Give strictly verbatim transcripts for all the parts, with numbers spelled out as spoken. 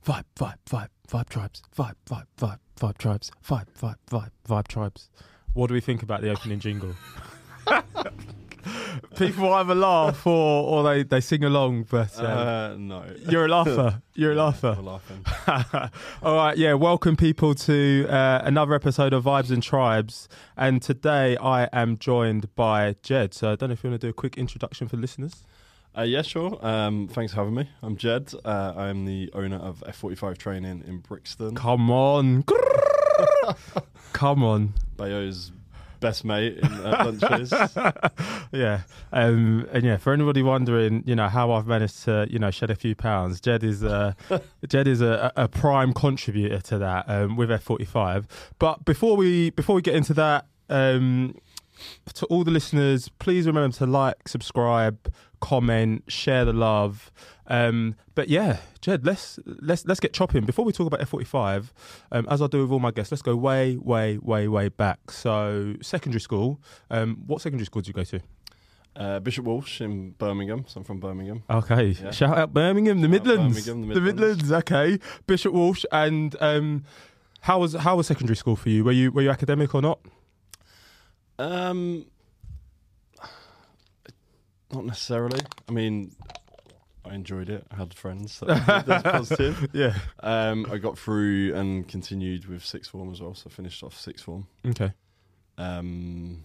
vibe, vibe, vibe, vibe tribes, vibe, vibe, vibe, vibe tribes, vibe, vibe, vibe, vibe tribes. What do we think about the opening jingle? People either laugh or, or they, they sing along, but um, uh, no. You're a laugher. You're a Yeah, laugher. we're laughing. All right, yeah. Welcome people to uh, another episode of Vibes and Tribes, and today I am joined by Jed. So I don't know if you want to do a quick introduction for listeners. Uh, yeah, sure. Um, thanks for having me. I'm Jed. Uh, I'm the owner of F forty-five Training in Brixton. Come on, come on. Bayo's best mate in uh, lunches. Yeah, um, and yeah, for anybody wondering, you know, how I've managed to, you know, shed a few pounds, Jed is uh, Jed is a, a prime contributor to that um, with F forty-five. But before we before we get into that, um, to all the listeners, please remember to like, subscribe, comment, share the love. Um, but yeah, Jed, let's let's let's get chopping. Before we talk about F forty-five, um, as I do with all my guests, let's go way, way, way, way back. So secondary school. Um, what secondary school did you go to? Uh, Bishop Walsh in Birmingham. So I'm from Birmingham. Okay, Yeah. shout out Birmingham, the Shout out Midlands, Birmingham, the the Midlands. Midlands. Okay, Bishop Walsh. And um, how was how was secondary school for you? Were you were you academic or not? Um, not necessarily. I mean, I enjoyed it. I had friends. So that's positive. Yeah. Um, I got through and continued with sixth form as well. So I finished off sixth form. Okay. Um,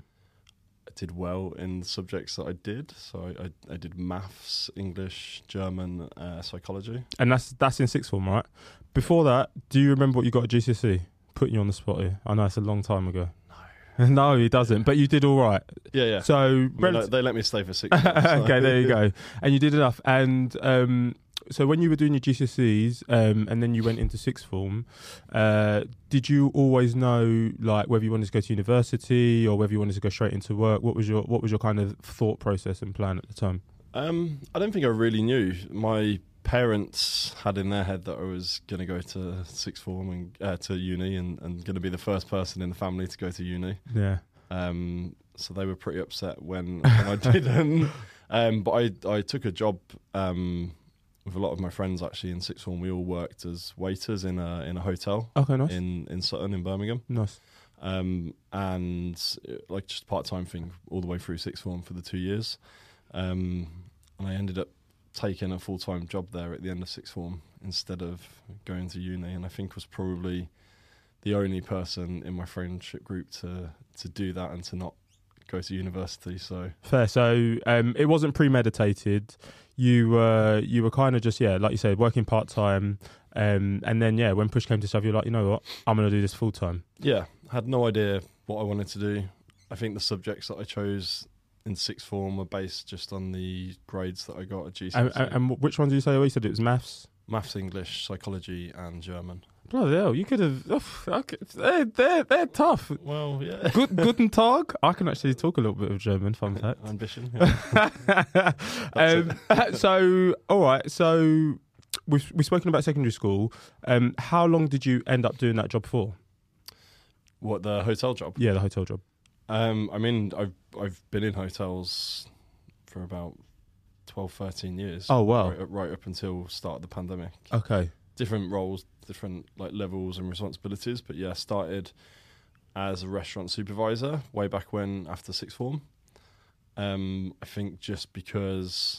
I did well in the subjects that I did. So I, I, I did maths, English, German, uh, psychology. And that's that's in sixth form, right? Before that, do you remember what you got at G C S E? Putting you on the spot here. I know it's a long time ago. No. No, he doesn't. But you did all right. Yeah, yeah. So I mean, relative- like, they let me stay for six months. So. Okay, there you go. And you did enough. And um, so when you were doing your G C S Es um, and then you went into sixth form, uh, did you always know like whether you wanted to go to university or whether you wanted to go straight into work? What was your what was your kind of thought process and plan at the time? Um, I don't think I really knew. My parents had in their head that I was going to go to sixth form and uh, to uni and, and going to be the first person in the family to go to uni. Yeah. Um, so they were pretty upset when, when I didn't. Um, but I I took a job um, with a lot of my friends actually in sixth form. We all worked as waiters in a in a hotel Okay, nice. in, in Sutton in Birmingham. Nice. Um, and uh, like just part time thing all the way through sixth form for the two years. Um, and I ended up taking a full time job there at the end of sixth form instead of going to uni. And I think was probably the only person in my friendship group to to do that and to not go to university. So Fair. So um, it wasn't premeditated. You were you were kind of just yeah, like you said, working part time, um, and then yeah, when push came to shove, you're like, you know what, I'm gonna do this full time. yeah, had no idea what I wanted to do. I think the subjects that I chose in sixth form were based just on the grades that I got at G C S E. And, and, and which ones did you say? Oh, you said it was maths. Maths, English, psychology, and German. Bloody hell, you could have. Oh, okay. They're they're they're tough. Well, yeah. Good, guten Tag. I can actually talk a little bit of German. Fun fact. Ambition. Yeah. um, so, all right. So, we've we've spoken about secondary school. Um, how long did you end up doing that job for? What, the hotel job? Yeah, the hotel job. Um, I mean, I've I've been in hotels for about twelve, thirteen years. Oh, wow. Right, up- right up until start of the pandemic. Okay. Different roles, different like levels and responsibilities. But yeah, started as a restaurant supervisor way back when after sixth form. Um, I think just because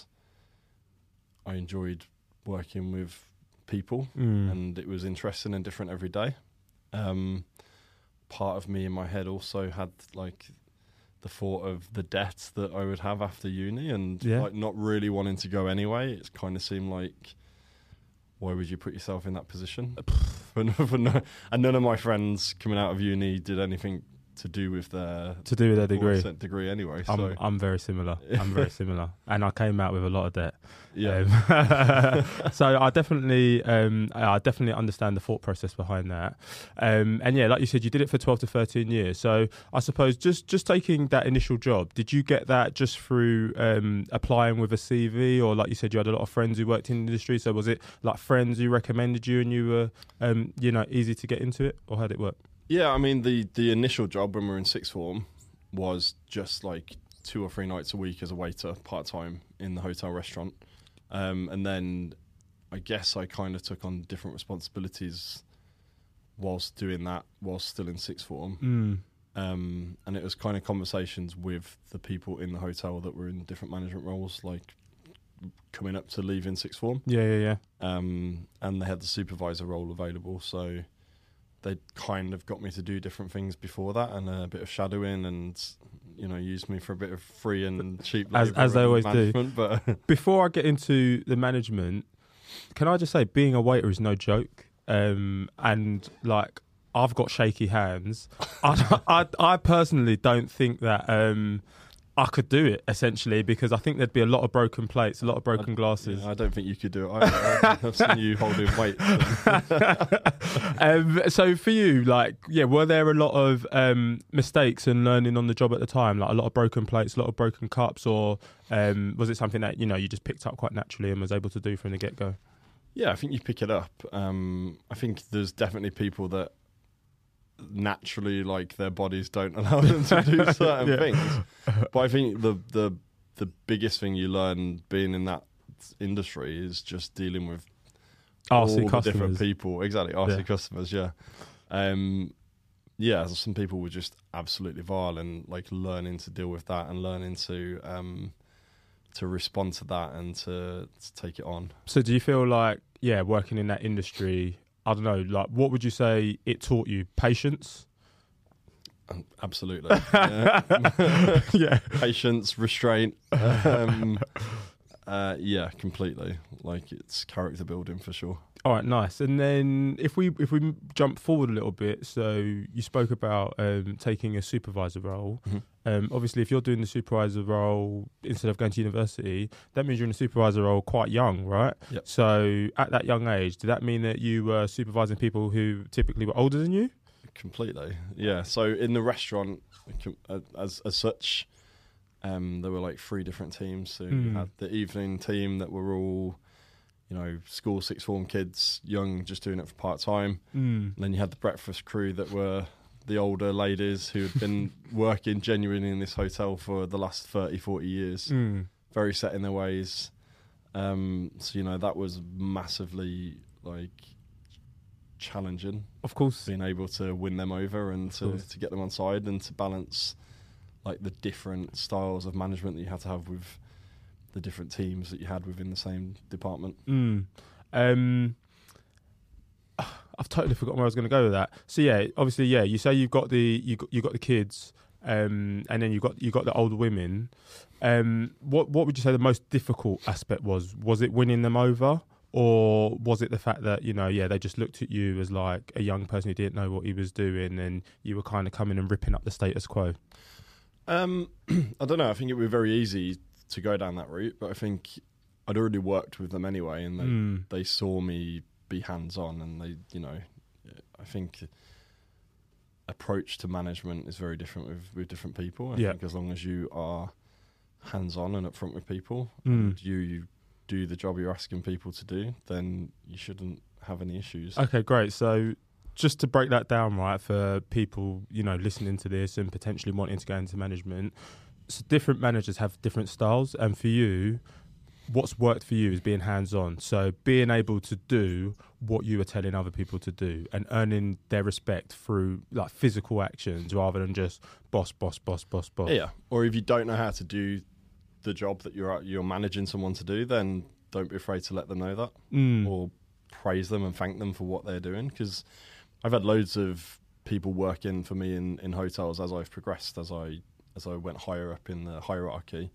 I enjoyed working with people Mm. and it was interesting and different every day. Um, part of me in my head also had like the thought of the debt that I would have after uni and Yeah. like not really wanting to go anyway. It kind of seemed like, why would you put yourself in that position? for no, for no, and none of my friends coming out of uni did anything to do with their To do with their degree. degree anyway. I'm So I'm very similar. I'm very similar, and I came out with a lot of debt. yeah, Um, so I definitely, um, I definitely understand the thought process behind that. Um, and yeah, like you said, you did it for twelve to thirteen years. So I suppose just just taking that initial job, did you get that just through um, applying with a C V, or like you said, you had a lot of friends who worked in the industry? So was it like friends who recommended you, and you were, um, you know, easy to get into it, or how did it work? yeah. I mean, the the initial job when we were in sixth form was just like two or three nights a week as a waiter, part time in the hotel restaurant. Um, and then I guess I kind of took on different responsibilities whilst doing that, whilst still in sixth form. Mm. Um, and it was kind of conversations with the people in the hotel that were in different management roles, like coming up to leaving sixth form. Yeah, yeah, yeah. Um, and they had the supervisor role available, so they kind of got me to do different things before that, and a bit of shadowing, and you know, used me for a bit of free and cheap as labour as they and always management. do. But before I get into the management, can I just say, being a waiter is no joke. Um, and like, I've got shaky hands. I, I, I personally don't think that um, I could do it, essentially, because I think there'd be a lot of broken plates, a lot of broken I, glasses. Yeah, I don't think you could do it either. I've seen you holding weights. um, so for you, like, yeah, were there a lot of um, mistakes and learning on the job at the time? Like a lot of broken plates, a lot of broken cups, or um, was it something that, you know, you just picked up quite naturally and was able to do from the get-go? Yeah, I think you pick it up. Um, I think there's definitely people that naturally, like, their bodies don't allow them to do certain yeah. things. But I think the the the biggest thing you learn being in that industry is just dealing with R C all customers. the different people. Exactly, R C Yeah. customers. Yeah, um, yeah. Some people were just absolutely vile, and like learning to deal with that and learning to um, to respond to that and to, to take it on. So do you feel like, yeah, working in that industry, I don't know, like, what would you say it taught you? Patience? Um, absolutely. Yeah. yeah. Patience, restraint. Um, uh, yeah, completely. Like, it's character building for sure. All right, nice. And then if we if we jump forward a little bit, so you spoke about um, taking a supervisor role. Mm-hmm. Um, obviously, if you're doing the supervisor role instead of going to university, that means you're in a supervisor role quite young, right? Yep. So at that young age, did that mean that you were supervising people who typically were older than you? Completely, yeah. So in the restaurant, as as such, um, there were like three different teams. So Mm. you had the evening team that were all, you know, school sixth form kids, young, just doing it for part time. Mm. And then you had the breakfast crew that were the older ladies who had been working genuinely in this hotel for the last thirty, forty years, Mm. very set in their ways. Um, so, you know, that was massively, like, challenging. Of course. Being able to win them over and to, course. to get them on side and to balance, like, the different styles of management that you had to have with the different teams that you had within the same department. Mm. Um, I've totally forgotten where I was going to go with that. So yeah, obviously, yeah, you say you've got the you got, you got the kids, um, and then you got you got the older women. Um, what what would you say the most difficult aspect was? Was it winning them over, or was it the fact that, you know, yeah, they just looked at you as like a young person who didn't know what he was doing, and you were kind of coming and ripping up the status quo? Um, I don't know. I think it would be very easy to go down that route, but I think I'd already worked with them anyway, and they Mm. they saw me be hands-on, and they, you know, I think approach to management is very different with, with different people. I Yeah. think as long as you are hands-on and upfront with people, Mm. and you, you do the job you're asking people to do, then you shouldn't have any issues. Okay, great. So just to break that down, right, for people, you know, listening to this and potentially wanting to go into management, so different managers have different styles, and for you, what's worked for you is being hands-on. So being able to do what you were telling other people to do and earning their respect through like physical actions rather than just boss, boss, boss, boss, boss. Yeah. Or if you don't know how to do the job that you're you're managing someone to do, then don't be afraid to let them know that, Mm. or praise them and thank them for what they're doing. Because I've had loads of people working for me in, in hotels as I've progressed, as I as I went higher up in the hierarchy.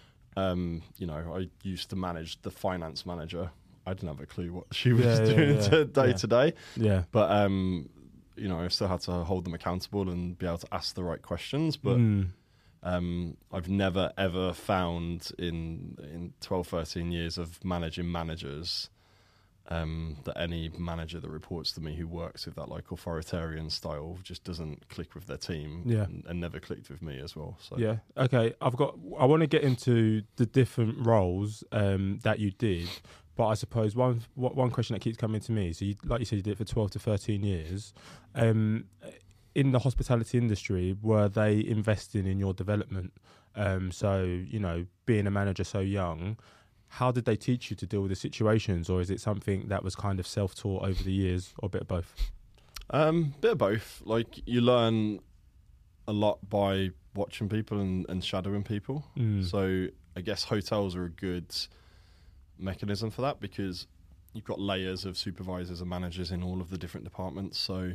Um, you know, I used to manage the finance manager. I didn't have a clue what she was Yeah, yeah, doing yeah, to day yeah. to day. Yeah. But, um, you know, I still had to hold them accountable and be able to ask the right questions. But Mm. um, I've never, ever found in in twelve, thirteen years of managing managers um, that any manager that reports to me who works with that like authoritarian style just doesn't click with their team, Yeah. and, and never clicked with me as well. So Yeah. Okay. I've got. I want to get into the different roles um, that you did, but I suppose one what one question that keeps coming to me. So, you, like you said, you did it for twelve to thirteen years. Um, in the hospitality industry, were they investing in your development? Um, so, you know, being a manager so young, how did they teach you to deal with the situations, or is it something that was kind of self-taught over the years, or a bit of both? Um, bit of both. Like, you learn a lot by watching people and, and shadowing people. Mm. So I guess hotels are a good mechanism for that, because you've got layers of supervisors and managers in all of the different departments. So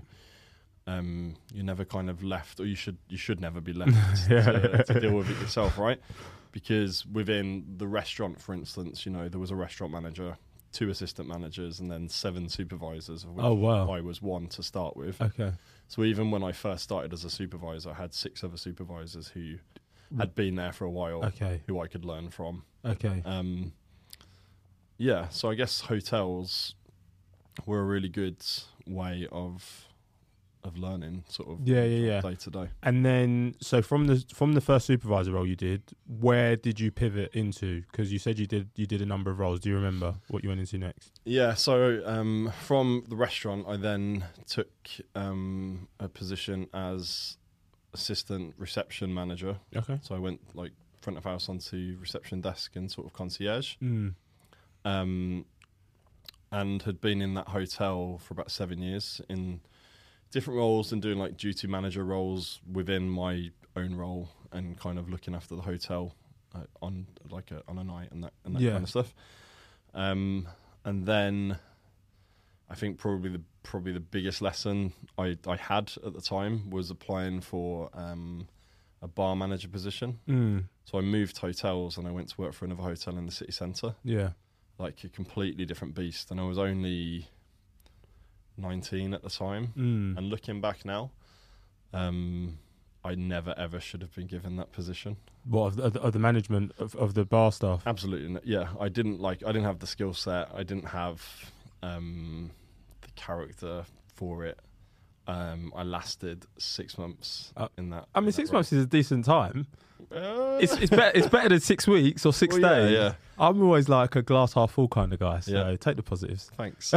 um, you're never kind of left, or you should you should never be left Yeah. to, to deal with it yourself, right? Because within the restaurant, for instance, you know, there was a restaurant manager, two assistant managers, and then seven supervisors, of which Oh, wow. I was one to start with. Okay. So even when I first started as a supervisor, I had six other supervisors who had been there for a while, Okay. who I could learn from. Okay. Um, yeah, so I guess hotels were a really good way of of learning, sort of, Yeah, yeah, yeah. day to day. And then, so from the from the first supervisor role you did, where did you pivot into? Because you said you did you did a number of roles. Do you remember what you went into next? Yeah, so um, from the restaurant, I then took um, a position as assistant reception manager. Okay. So I went like front of house onto reception desk and sort of concierge. Mm. Um, and had been in that hotel for about seven years in different roles and doing like duty manager roles within my own role and kind of looking after the hotel uh, on like a, on a night and that and that Yeah. kind of stuff. Um, and then I think probably the probably the biggest lesson I I had at the time was applying for um, a bar manager position. Mm. So I moved hotels and I went to work for another hotel in the city centre. Yeah. Like a completely different beast, and I was only nineteen at the time. Mm. And looking back now, um, I never ever should have been given that position. What of the, of the- of the management of, of the bar staff? Absolutely, n- yeah. I didn't like. I didn't have the skill set. I didn't have um, the character for it. Um, I lasted six months Uh, in that. I in mean, that six role. months is a decent time. Uh, It's it's better it's better than six weeks or six well, yeah, days. yeah. I'm always like a glass half full kind of guy. So Yeah. take the positives. Thanks.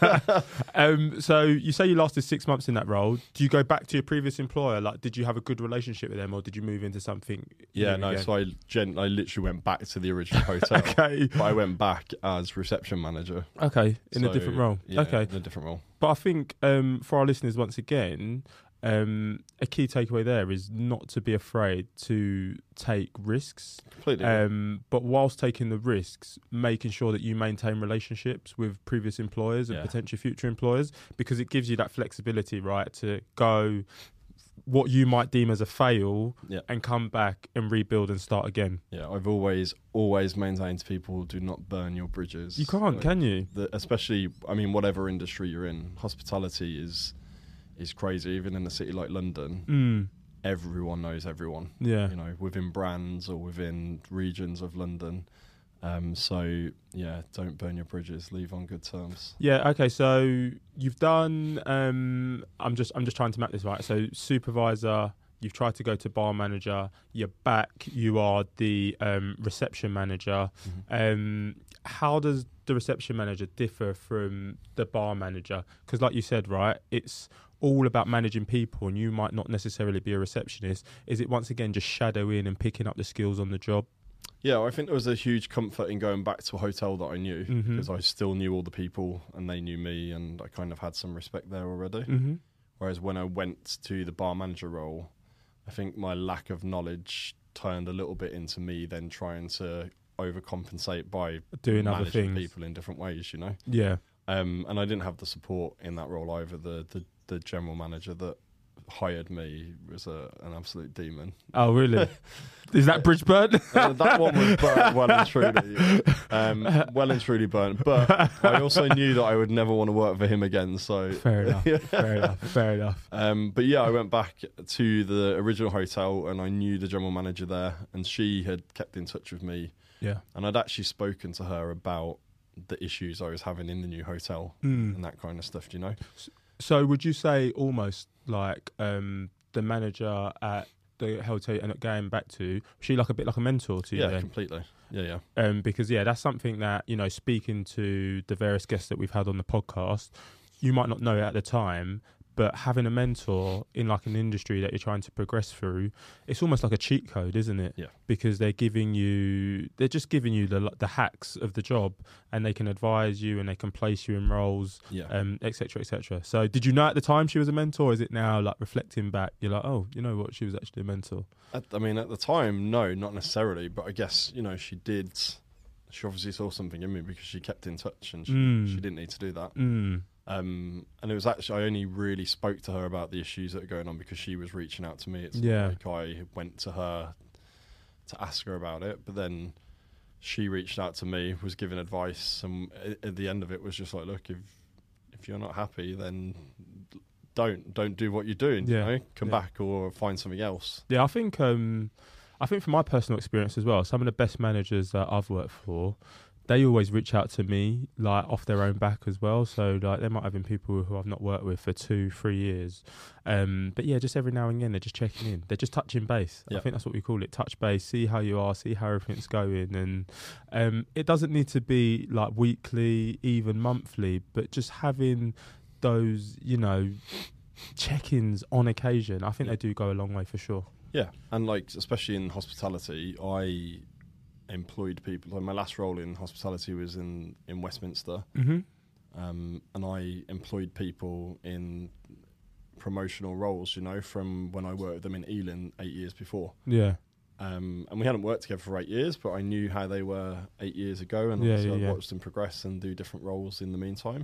Um, so you say you lasted six months in that role. Do you go back to your previous employer? Like, did you have a good relationship with them, or did you move into something? Yeah, new no. again? So I gen- I literally went back to the original hotel. Okay. But I went back as reception manager. Okay, in a So, different role. Yeah, Okay, in a different role. but I think um, for our listeners, once again, um, a key takeaway there is not to be afraid to take risks. Completely. Um, but whilst taking the risks, making sure that you maintain relationships with previous employers and Yeah. potential future employers, because it gives you that flexibility, right, to go what you might deem as a fail Yeah. and come back and rebuild and start again. Yeah, I've always always maintained to people, do not burn your bridges. You can't, Like, can you? the, especially, I mean, whatever industry you're in, hospitality is is crazy. Even in a city like London, Mm, everyone knows everyone. yeah. You know, within brands or within regions of London. Um, so yeah, don't burn your bridges. Leave on good terms. Yeah. Okay. So you've done. Um, I'm just. I'm just trying to map this right. So supervisor. You've tried to go to bar manager. You're back. You are the um, reception manager. Um, how does the reception manager differ from the bar manager? Because, like you said, right, it's all about managing people, and you might not necessarily be a receptionist. Is it once again just shadowing and picking up the skills on the job? Yeah, I think there was a huge comfort in going back to a hotel that I knew Mhm. because I still knew all the people and they knew me, and I kind of had some respect there already. Mm-hmm. Whereas when I went to the bar manager role, I think my lack of knowledge turned a little bit into me then trying to overcompensate by Doing other managing things. people in different ways, you know. Yeah. Um, and I didn't have the support in that role either. The the, the general manager that hired me was a, an absolute demon. Oh, really? Is that Bridgeburn? Uh, that one was burnt well and truly, um, well and truly burnt. But I also knew that I would never want to work for him again. So Fair enough. Fair enough. Fair enough. Um, but yeah, I went back to the original hotel and I knew the general manager there, and she had kept in touch with me, Yeah. and I'd actually spoken to her about the issues I was having in the new hotel Mm. and that kind of stuff, do you know? So would you say almost like um, the manager at the hotel you end up going back to, was she like a bit like a mentor to you Yeah, then? completely. Yeah, yeah. Um, because, yeah, that's something that, you know, speaking to the various guests that we've had on the podcast, you might not know it at the time, but having a mentor in like an industry that you're trying to progress through, it's almost like a cheat code, isn't it? Yeah. Because they're giving you, they're just giving you the the hacks of the job, and they can advise you and they can place you in roles, Yeah. um, et cetera, et cetera. So, did you know at the time she was a mentor? Or is it now like reflecting back, you're like, oh, you know what, she was actually a mentor? At, I mean, at the time, no, not necessarily. But I guess, you know, she did. She obviously saw something in me because she kept in touch, and she, Mm. she didn't need to do that. Mm. Um, and it was actually, I only really spoke to her about the issues that are going on because she was reaching out to me. It's Yeah. not like I went to her to ask her about it, but then she reached out to me, was giving advice, and at, at the end of it was just like, look, if if you're not happy, then don't don't do what you're doing. Yeah. You know? Come Yeah. back or find something else. Yeah, I think um, I think from my personal experience as well, some of the best managers that I've worked for, they always reach out to me like off their own back as well. So like they might have been people who I've not worked with for two, three years. Um, but yeah, just every now and again they're just checking in. They're just touching base. Yeah. I think that's what we call it, touch base, see how you are, see how everything's going. And um, it doesn't need to be like weekly, even monthly, but just having those, you know, check-ins on occasion, I think Yeah. they do go a long way for sure. Yeah, and like especially in hospitality, I employed people. Like my last role in hospitality was in in Westminster, Mm-hmm. um, and I employed people in promotional roles. You know, from when I worked with them in Ealing eight years before. Yeah. Um, and we hadn't worked together for eight years, but I knew how they were eight years ago, and Yeah, obviously yeah, I yeah. watched them progress and do different roles in the meantime.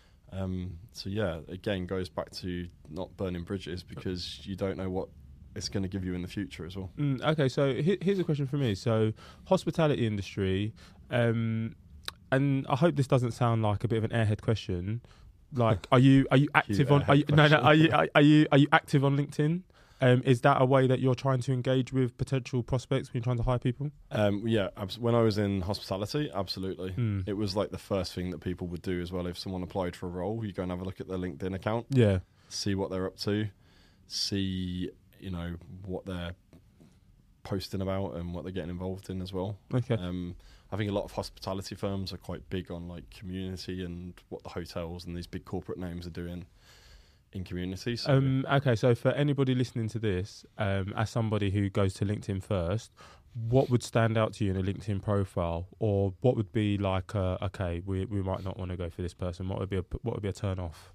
Um, so yeah, again, goes back to not burning bridges because you don't know what it's going to give you in the future as well. Mm, okay, so he- here's a question for me. So, hospitality industry, um, and I hope this doesn't sound like a bit of an airhead question. Like, are you are you active on? Are you, airhead no, no. question. Are you are, are you are you active on LinkedIn? Um, is that a way that you're trying to engage with potential prospects when you're trying to hire people? Um, yeah, abs- when I was in hospitality, absolutely. Mm. It was like the first thing that people would do as well. If someone applied for a role, you go and have a look at their LinkedIn account, Yeah. see what they're up to, see, you know, what they're posting about and what they're getting involved in as well. Okay. Um, I think a lot of hospitality firms are quite big on like community and what the hotels and these big corporate names are doing in communities. So Um, okay, so for anybody listening to this, um, as somebody who goes to LinkedIn first, what would stand out to you in a LinkedIn profile, or what would be like, uh, okay, we we might not want to go for this person? What would be a what would be a turn off?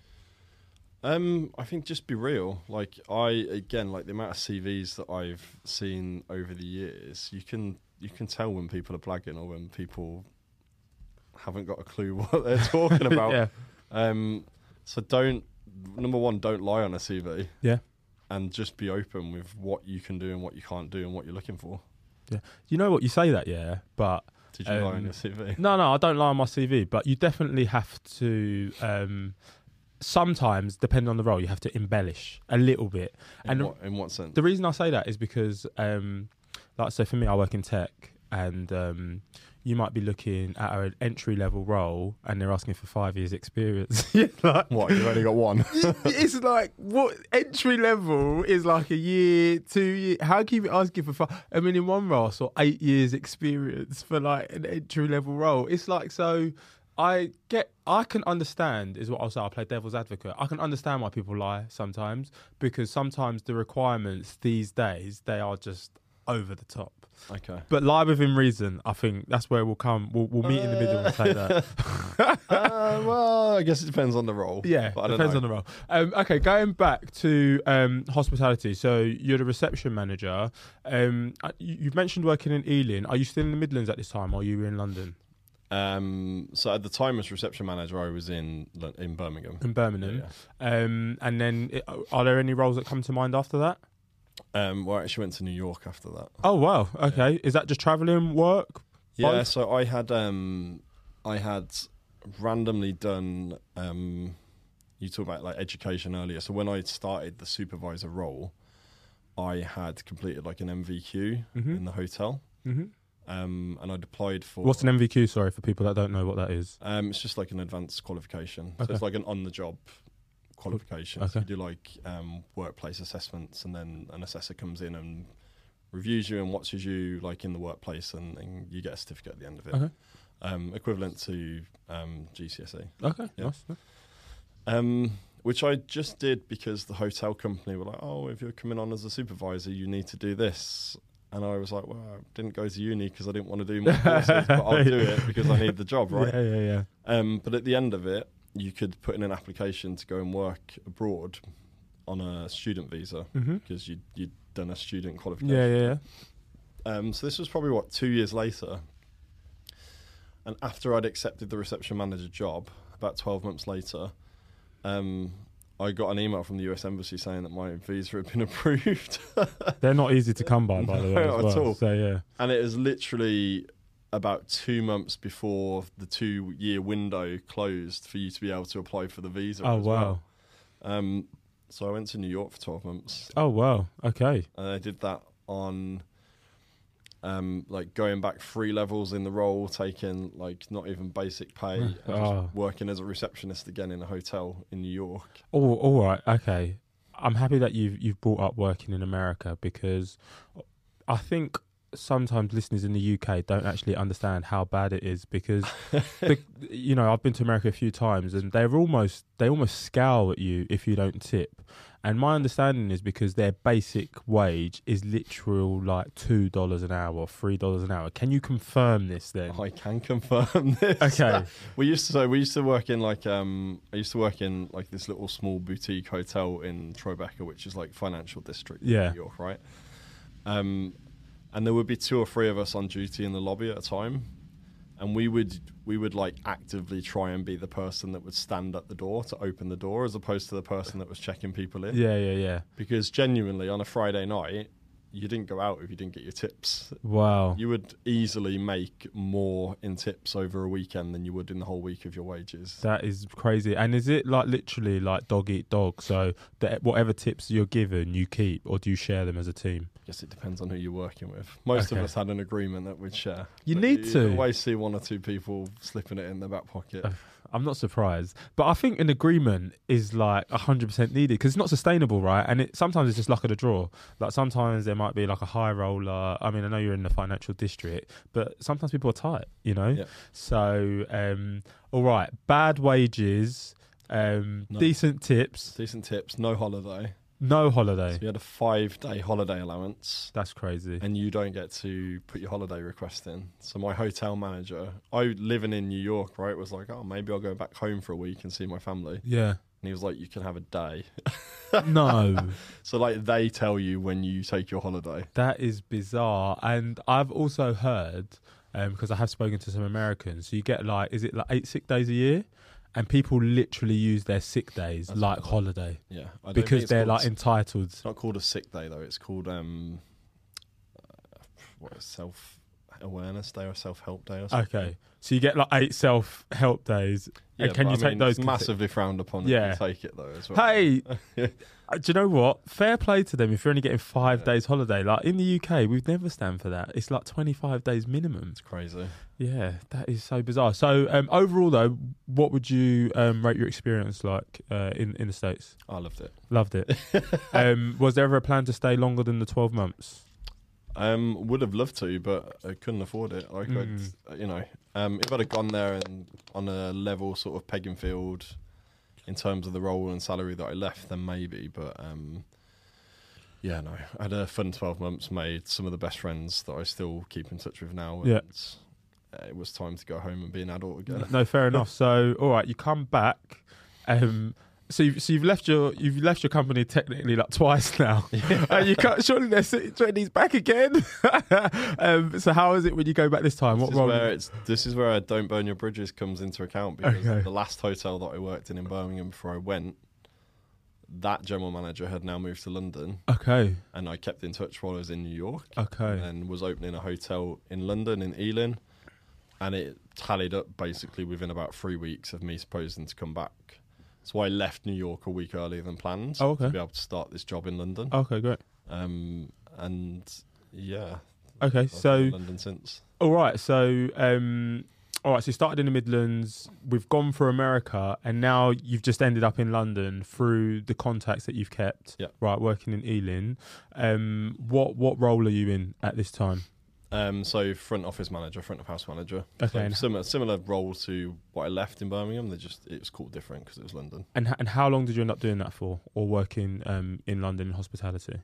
Um, I think just be real. Like I, again, like the amount of C Vs that I've seen over the years, you can you can tell when people are blagging or when people haven't got a clue what they're talking about. Yeah. Um, so don't number one, don't lie on a C V. Yeah. And just be open with what you can do and what you can't do and what you're looking for. You know what, you say that, yeah, but Did you lie on Um, your C V? no, no, I don't lie on my C V, but you definitely have to. Um, sometimes, depending on the role, you have to embellish a little bit. In, and what, in what sense? The reason I say that is because, um, like, so for me, I work in tech, and um, you might be looking at an entry level role, and they're asking for five years experience. like, What, you've only got one? it's like, what entry level is like a year, two years. How can you be asking for five? I mean, in one role, I saw eight years experience for like an entry level role. It's like, so I get, I can understand, is what I'll say. I play devil's advocate. I can understand why people lie sometimes, because sometimes the requirements these days, they are just over the top. Okay. But lie within reason, I think that's where we'll come. We'll, we'll meet in the middle and say that. uh, well, I guess it depends on the role. Yeah, but I don't depends know. on the role. Um, okay, going back to um, hospitality. So you're the reception manager. Um, uh, you- you've mentioned working in Ealing. Are you still in the Midlands at this time, or are you in London? Um, so at the time as reception manager, I was in Lo- in Birmingham. In Birmingham. Yeah. Um, and then, it, are there any roles that come to mind after that? Um, well, I actually went to New York after that. Oh wow. Okay, is that just travelling, work? Yeah, Both? so I had um, I had randomly done. Um, you talked about like education earlier. So when I started the supervisor role, I had completed like an M V Q Mhm. in the hotel, Mm-hmm. um, and I'd applied for. What's an M V Q? Sorry for people that don't know what that is. Um, it's just like an advanced qualification. So Okay. it's like an on-the-job qualification. Okay. So you do like um, workplace assessments, and then an assessor comes in and reviews you and watches you like in the workplace, and, and you get a certificate at the end of it. Okay. Um, equivalent to um, G C S E. Okay. Yeah. Nice. Um, which I just did because the hotel company were like, oh, if you're coming on as a supervisor, you need to do this. And I was like, well, I didn't go to uni because I didn't want to do more courses, but I'll do it because I need the job, right? Yeah, yeah, yeah. Um, but at the end of it, you could put in an application to go and work abroad on a student visa because Mm-hmm. you, you'd done a student qualification. Yeah, yeah, yeah. Um, so this was probably, what, two years later. And after I'd accepted the reception manager job, about twelve months later, um, I got an email from the U S Embassy saying that my visa had been approved. They're not easy to come by, by the way, No, as not well. at all. So, yeah. And it was literally about two months before the two-year window closed for you to be able to apply for the visa. Oh, as wow. well. Um, so I went to New York for twelve months. Oh, wow. Okay. And I did that on, um, like, going back three levels in the role, taking, like, not even basic pay, and just Oh. working as a receptionist again in a hotel in New York. Oh, all right. Okay. I'm happy that you've you've brought up working in America because I think sometimes listeners in the U K don't actually understand how bad it is because the, you know, I've been to America a few times and they're almost they almost scowl at you if you don't tip. And my understanding is because their basic wage is literal like two dollars an hour, three dollars an hour. Can you confirm this then? I can confirm this. Okay. we used to so we used to work in like um I used to work in like this little small boutique hotel in Tribeca, which is like financial district Yeah. in New York, right? Um and there would be two or three of us on duty in the lobby at a time. And we would we would like actively try and be the person that would stand at the door to open the door as opposed to the person that was checking people in. Yeah, yeah, yeah. Because genuinely on a Friday night, you didn't go out if you didn't get your tips. Wow. You would easily make more in tips over a weekend than you would in the whole week of your wages. That is crazy. And is it like literally like dog eat dog? So that whatever tips you're given, you keep, or do you share them as a team? I guess it depends on who you're working with. Most Okay. of us had an agreement that we'd share. You But need you, to. You always see one or two people slipping it in their back pocket. Uh, I'm not surprised, but I think an agreement is like one hundred percent needed because it's not sustainable, right? And it sometimes it's just luck of the draw. Like sometimes there might be like a high roller. I mean, I know you're in the financial district, but sometimes people are tight, you know? Yeah. So, um, all right, bad wages, um, No. decent tips, Decent tips, no holiday. no So holiday. you had a five-day holiday allowance. That's crazy. And you don't get to put your holiday request in. So my hotel manager, I living in New York, right, was like, oh, maybe I'll go back home for a week and see my family. Yeah. And he was like, you can have a day. No. So like they tell you when you take your holiday. That is bizarre. And I've also heard, um, because I have spoken to some Americans, so you get like, is it like eight sick days a year? And people literally use their sick days That's like bizarre. holiday Yeah. I don't think because it's they're called- like entitled. It's not called a sick day though. It's called um, uh, what is self awareness day or self help day or something. Okay. So you get like eight self help days. Yeah, and can but you I take mean, those? It's massively frowned upon. Yeah. If you take it though as well. Hey, uh, do you know what? Fair play to them if you're only getting five Yeah. days holiday. Like in the U K, we've never stand for that. It's like twenty-five days minimum. It's crazy. Yeah, that is so bizarre. So um, overall, though, what would you um, rate your experience like uh, in in the States? I loved it. Loved it. um, was there ever a plan to stay longer than the twelve months? Um, would have loved to, but I couldn't afford it. Like, Mm. I'd, you know, um, if I'd have gone there and on a level sort of pegging field in terms of the role and salary that I left, then maybe. But um, yeah, no, I had a fun twelve months. Made some of the best friends that I still keep in touch with now. And Yeah. uh, it was time to go home and be an adult again. No, fair enough. So, all right, you come back. Um, so you've so you've left your you've left your company technically like twice now. uh, you can't, surely they're sitting he's back again. um, so how is it when you go back this time? This What is role? where it's this is where I don't burn your bridges comes into account because Okay. the last hotel that I worked in in Birmingham before I went, that general manager had now moved to London, Okay. and I kept in touch while I was in New York, Okay. and was opening a hotel in London in Ealing, and it tallied up basically within about three weeks of me supposing to come back. So I left New York a week earlier than planned Oh, okay. to be able to start this job in London. Okay, great. Um, and yeah, Okay, I've so been in London since. all right, so um, all right, so you started in the Midlands. We've gone for America, and now you've just ended up in London through the contacts that you've kept. Yeah. Right, working in Ealing. Um, what what role are you in at this time? Um, so front office manager, front of house manager. Okay. So And, similar similar role to what I left in Birmingham. They just it was called different because it was London. and h- and how long did you end up doing that for, or working um, in London in hospitality?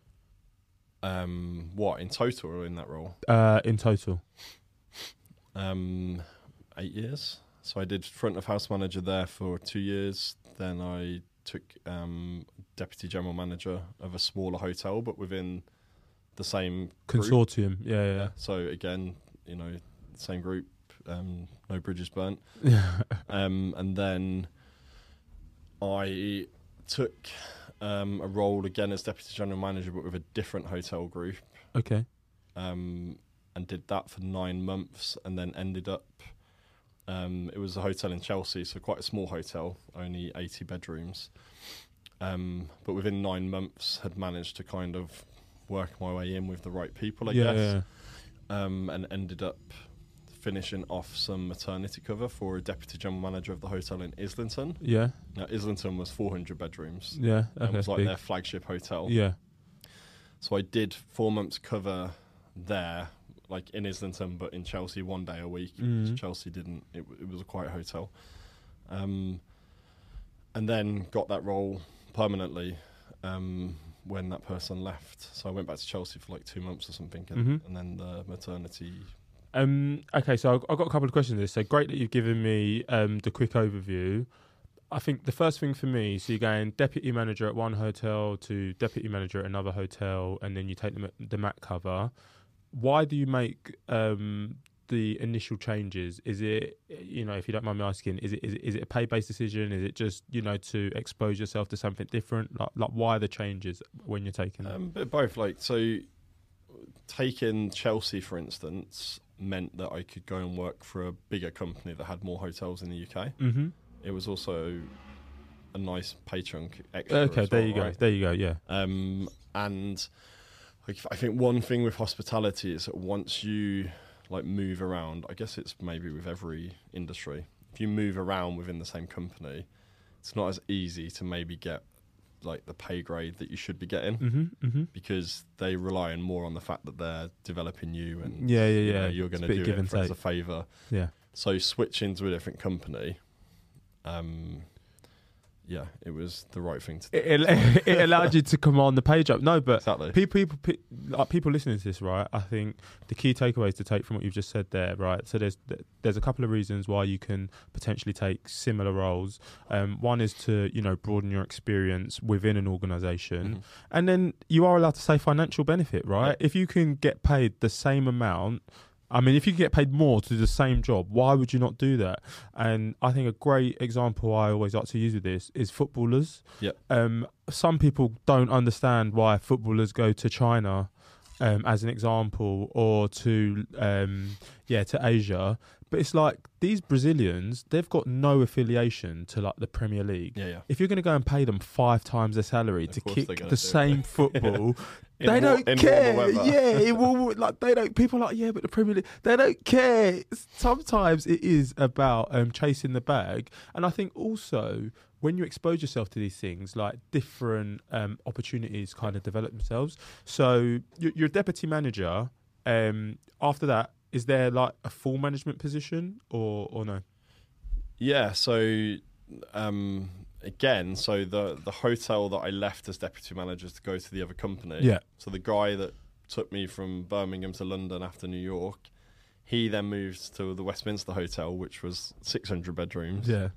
Um, what in total or in that role? Uh, in total. Um, eight years. So I did front of house manager there for two years. Then I took um, deputy general manager of a smaller hotel, but within the same group. Consortium. Yeah, yeah. So again, you know, same group. Um, no bridges burnt. Yeah. Um, and then I took um, a role again as deputy general manager, but with a different hotel group. Okay. Um, and did that for nine months, and then ended up. Um, it was a hotel in Chelsea, so quite a small hotel, only eighty bedrooms. Um, but within nine months, had managed to kind of work my way in with the right people, I yeah, guess. yeah. Um, and ended up finishing off some maternity cover for a deputy general manager of the hotel in Islington. Yeah. Now, Islington was four hundred bedrooms. Yeah. And Okay. was like big. their flagship hotel. Yeah. So I did four months cover there, like in Islington, but in Chelsea one day a week. Mhm. Chelsea didn't. It, it was a quiet hotel. Um, and then got that role permanently um, when that person left. So I went back to Chelsea for like two months or something, and, Mhm. and then the maternity. Um, okay, so I've, I've got a couple of questions. This so great that you've given me um, the quick overview. I think the first thing for me, so you're going deputy manager at one hotel to deputy manager at another hotel, and then you take the, the mat cover. Why do you make um, the initial changes? Is it, you know, if you don't mind me asking, is it is it, is it a pay-based decision? Is it just, you know, to expose yourself to something different? Like, like why the changes when you're taking them? Um, but both, like, so taking Chelsea, for instance, meant that I could go and work for a bigger company that had more hotels in the U K. Mm-hmm. It was also a nice pay chunk extra. Okay, as there well, you go. right? There you go. Yeah. Um, and like, I think one thing with hospitality is that once you like move around, I guess it's maybe with every industry, if you move around within the same company, it's not as easy to maybe get like the pay grade that you should be getting, Mm-hmm. Mm-hmm. because they rely on more on the fact that they're developing you and Yeah, yeah, you yeah. know, you're It's going a to bit do give it and for, as take. a favour. Yeah. So switching to a different company, um, yeah, it was the right thing to do. It, it, it allowed you to command the page up. No, but Exactly. people, people, pe- like people listening to this, right? I think the key takeaways to take from what you've just said there, right? So there's there's a couple of reasons why you can potentially take similar roles. Um, one is to, you know, broaden your experience within an organisation, Mhm. and then you are allowed to say financial benefit, right? Yeah. If you can get paid the same amount. I mean, if you get paid more to do the same job, why would you not do that? And I think a great example I always like to use with this is footballers. Yep. Um, some people don't understand why footballers go to China, um, as an example, or to um, yeah, to Asia. But it's like these Brazilians, they've got no affiliation to like the Premier League. Yeah, yeah. If you're going to go and pay them five times their salary Of to course they're kick gonna the do it. same football, In they wa- don't in care. warmer weather. Yeah, it will, like they don't. People are like, yeah, but the Premier League, they don't care. Sometimes it is about um, chasing the bag, and I think also when you expose yourself to these things, like different um, opportunities kind of develop themselves. So you're, you're a deputy manager. Um, after that, is there like a full management position or or no? Yeah, so um, again, so the the hotel that I left as deputy manager to go to the other company. Yeah. So the guy that took me from Birmingham to London after New York, he then moved to the Westminster Hotel, which was six hundred bedrooms. Yeah.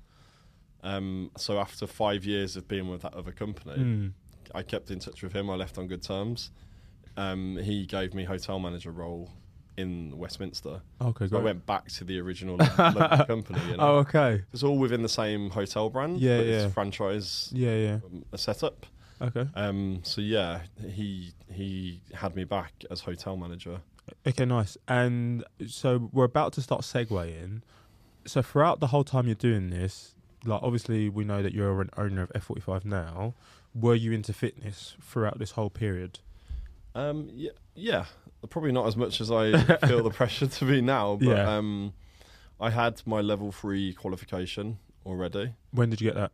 Um, so after five years of being with that other company, Mm. I kept in touch with him. I left on good terms. Um, he gave me hotel manager role in Westminster. Okay, So I great. went back to the original London company. You know? Oh, okay. It's all within the same hotel brand, Yeah, but yeah. it's franchise Yeah, yeah. um, a setup. Okay. Um, so yeah, he he had me back as hotel manager. Okay, nice. And so we're about to start segueing. So throughout the whole time you're doing this, like obviously we know that you're an owner of F forty-five now. Were you into fitness throughout this whole period? Um, yeah, yeah, probably not as much as I feel the pressure to be now, but Yeah. um, I had my level three qualification already When did you get that?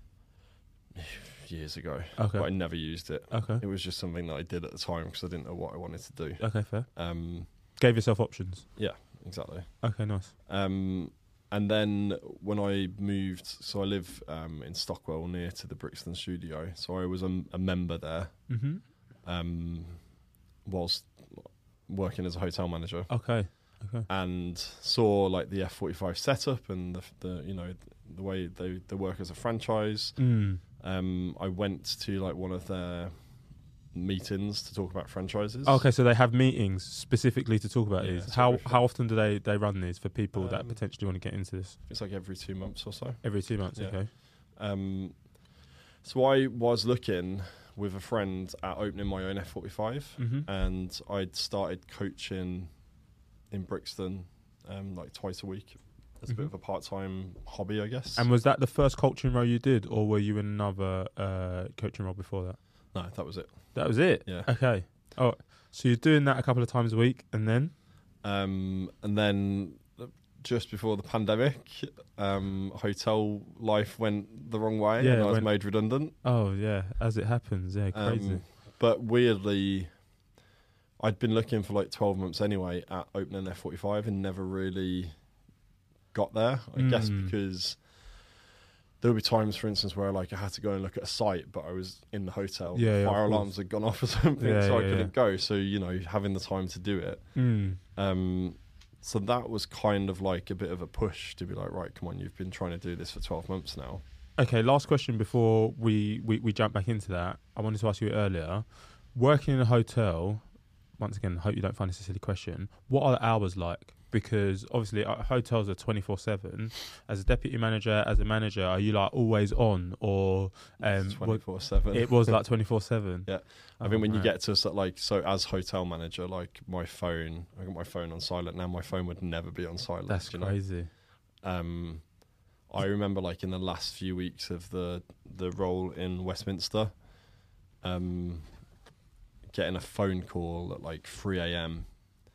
years ago, Okay. but I never used it. Okay. It was just something that I did at the time because I didn't know what I wanted to do. Okay, fair. Um, Gave yourself options. Yeah, exactly. Okay, nice. Um, and then when I moved, so I live um, in Stockwell near to the Brixton studio. So I was a, a member there Mm-hmm. um, whilst working as a hotel manager. Okay. Okay. And saw like the F forty-five setup and the, the you know the way they, they work as a franchise. Mm. Um, I went to like one of their meetings to talk about franchises. Okay, so they have meetings specifically to talk about Yeah, these. it's How everything. how often do they, they run these for people that Um, potentially want to get into this? It's like every two months or so. Every two months. yeah. Okay. Um, so I was looking with a friend at opening my own F forty-five, Mm-hmm. and I'd started coaching in Brixton um, like twice a week as a bit Mhm. of a part-time hobby, I guess. And was that the first coaching role you did, or were you in another uh, coaching role before that? no, that was it. That was it. Yeah. Okay. Oh, so you're doing that a couple of times a week, and then Um, and then uh, just before the pandemic, um, hotel life went the wrong way, Yeah, and it I was went- made redundant. oh yeah, as it happens, yeah, crazy. Um, but weirdly, I'd been looking for like twelve months anyway at opening F forty-five and never really got there. I guess Mm. because there would be times, for instance, where like I had to go and look at a site, but I was in the hotel. Yeah, the yeah, of fire course. alarms had gone off or something, Yeah, so I yeah, couldn't yeah. go. So you know, having the time to do it. Mm. Um, so that was kind of like a bit of a push to be like, right, come on, you've been trying to do this for twelve months now. Okay, last question before we, we, we jump back into that. I wanted to ask you earlier, working in a hotel, once again, I hope you don't find this a silly question, what are the hours like? Because obviously uh, hotels are twenty-four seven. As a deputy manager, as a manager, are you like always on, or um, what- twenty-four seven. it was like twenty-four seven? Yeah. I mean, when you get to sort of like, so as hotel manager, like my phone, I got my phone on silent now. My phone would never be on silent. That's you know? crazy. Um, I remember like in the last few weeks of the the role in Westminster, um, getting a phone call at like three a.m.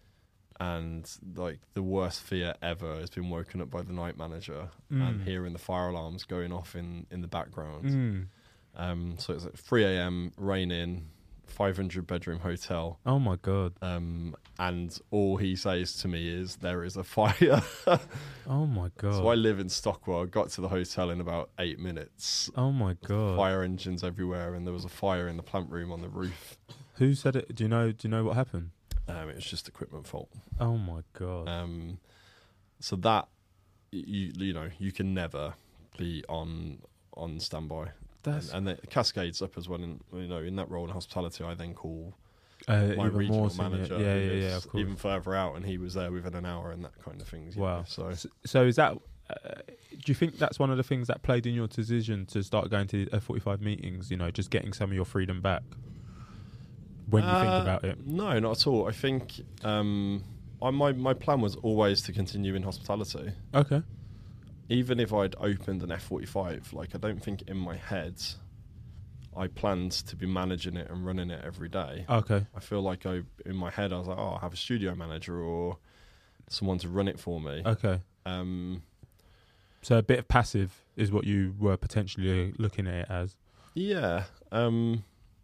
and like the worst fear ever has been woken up by the night manager and Mm. hearing the fire alarms going off in in the background. Mm. Um, so it's like three a.m. rain in, five hundred bedroom hotel. Oh my god. Um, and all he says to me is, there is a fire. Oh my god. So I live in Stockwell. I got to the hotel in about eight minutes. Oh my god. Fire engines everywhere, and there was a fire in the plant room on the roof. Who said it? Do you know? Do you know what happened? Um, it was just equipment fault. Oh my god. Um, so that you you know you can never be on on standby. That's and, and the cascades up as well. In you know in that role in hospitality, I then call uh, my even regional more senior. manager, Yeah, who yeah, yeah. lives Of course. even further out, and he was there within an hour and that kind of things. you Wow. know, So So, so is that? Uh, do you think that's one of the things that played in your decision to start going to F forty-five meetings? You know, just getting some of your freedom back when you think Uh, about it. No, not at all. I think um, I, my my plan was always to continue in hospitality. Okay. Even if I'd opened an F forty-five, like I don't think in my head I planned to be managing it and running it every day. Okay. I feel like I in my head I was like, oh, I'll have a studio manager or someone to run it for me. Okay. Um, So a bit of passive is what you were potentially looking at it as. yeah. Um,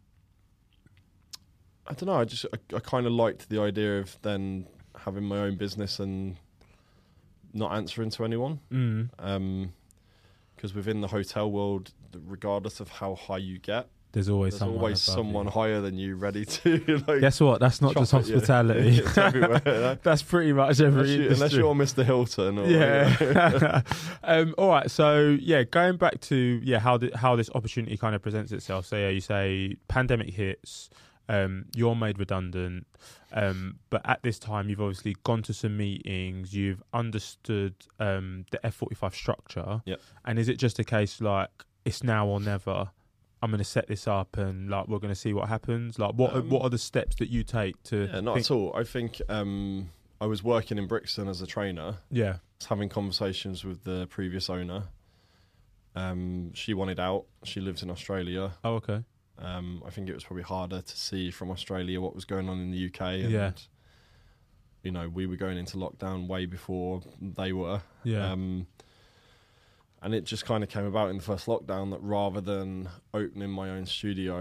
I don't know. I just I, I kind of liked the idea of then having my own business and not answering to anyone. Mm. Um, because within the hotel world, regardless of how high you get, There's always there's someone. always above someone you. higher than you ready to like. Guess what? That's not chop just at you. hospitality. It's everywhere. you know? That's pretty much every Unless, you, unless industry. you're Mister Hilton. Or, Yeah. um, all right. So yeah, going back to yeah how the, how this opportunity kind of presents itself. So yeah, you say pandemic hits, um, you're made redundant, um, but at this time you've obviously gone to some meetings, you've understood um, the F forty-five structure. Yep. And is it just a case like it's now or never? I'm going to set this up and like we're going to see what happens. Like what Um, what are the steps that you take to? Yeah, not think- at all. I think um, I was working in Brixton as a trainer. Yeah. I was having conversations with the previous owner. Um, she wanted out. She lives in Australia. Oh, okay. Um, I think it was probably harder to see from Australia what was going on in the U K. And, Yeah. you know, we were going into lockdown way before they were. Yeah. Um, and it just kind of came about in the first lockdown that rather than opening my own studio,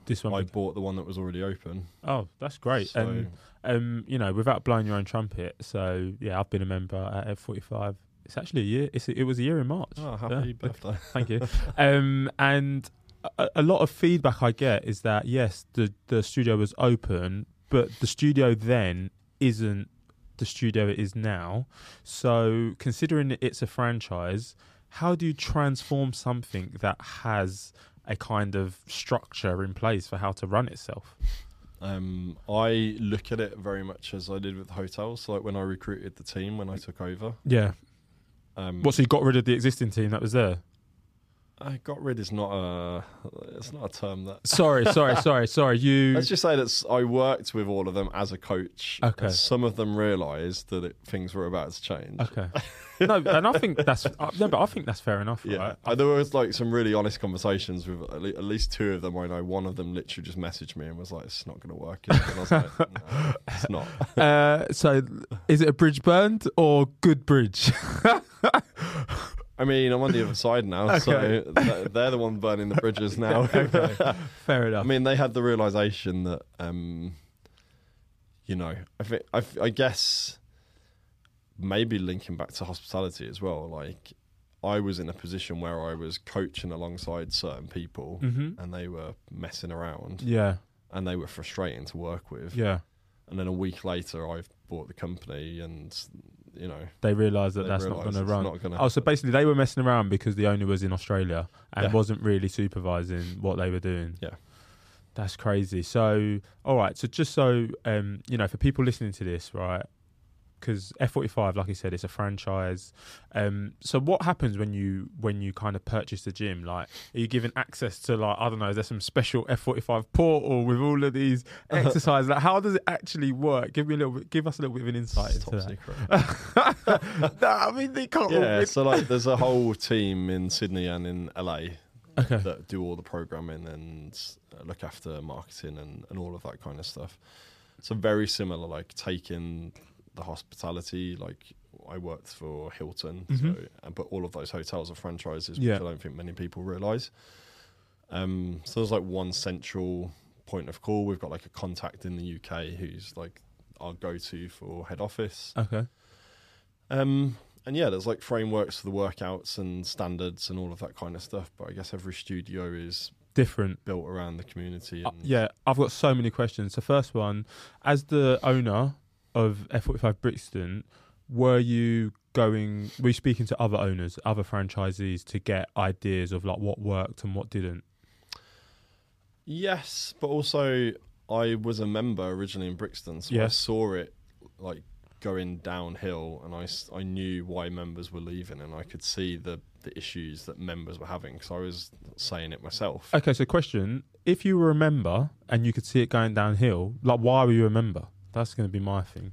This one. I Would, bought the one that was already open. oh, that's great. So, And um, you know, without blowing your own trumpet, so yeah, I've been a member at F forty-five. It's actually a year. It's a, it was a year in March. oh, happy Yeah. birthday! Thank you. um, and a, a lot of feedback I get is that yes, the the studio was open, but the studio then isn't the studio it is now. So considering that it's a franchise, how do you transform something that has a kind of structure in place for how to run itself? Um, I look at it very much as I did with hotels. So like when I recruited the team when I took over. Yeah. Um, What, so you got rid of the existing team that was there? I got rid is not a. It's not a term that. Sorry, sorry, sorry, sorry. You. Let's just say that I worked with all of them as a coach. Okay. And some of them realised that it, things were about to change. Okay. No, and I think that's uh, no, but I think that's fair enough. Yeah, Right? Uh, there was like some really honest conversations with at le- at least two of them. I know one of them literally just messaged me and was like, "It's not going to work." And I was like, "No, it's not." Uh, so, is it a bridge burned or good bridge? I mean, I'm on the other side now, Okay. so th- they're the one burning the bridges now. Okay. Fair I enough. mean, they had the realization that, um, you know, I think I, f- I guess maybe linking back to hospitality as well. Like, I was in a position where I was coaching alongside certain people, Mm-hmm. and they were messing around, Yeah, and they were frustrating to work with. yeah. And then a week later, I've bought the company, and you know, They realised that they that's not realise going to it's run. not gonna Oh, so happen. basically they were messing around because the owner was in Australia and Yeah. wasn't really supervising what they were doing. Yeah. That's crazy. So, all right. So just so, um, you know, for people listening to this, right, because F forty-five, like I said, it's a franchise. Um, so what happens when you when you kind of purchase the gym? Like, are you given access to, like, I don't know, is there some special F forty-five portal with all of these exercises? Like, how does it actually work? Give me a little bit, give us a little bit of an insight It's into top that. secret. No, I mean, they can't. all Yeah, be- so like there's a whole team in Sydney and in L A Okay. that do all the programming and uh, look after marketing and, and all of that kind of stuff. So very similar, like taking the hospitality, like I worked for Hilton, Mhm. so and but all of those hotels are franchises, which Yeah. I don't think many people realise. Um, so there's like one central point of call. We've got like a contact in the U K who's like our go-to for head office. Okay. Um, and yeah, there's like frameworks for the workouts and standards and all of that kind of stuff. But I guess every studio is Different. built around the community. Uh, And yeah, I've got so many questions. The first one, as the owner of F forty-five Brixton, were you going, were you speaking to other owners, other franchisees to get ideas of like what worked and what didn't? Yes, but also I was a member originally in Brixton, so I Yeah. saw it like going downhill, and I, s- I knew why members were leaving, and I could see the, the issues that members were having, because I was saying it myself. Okay, so question, if you were a member and you could see it going downhill, like why were you a member? That's going to be my thing.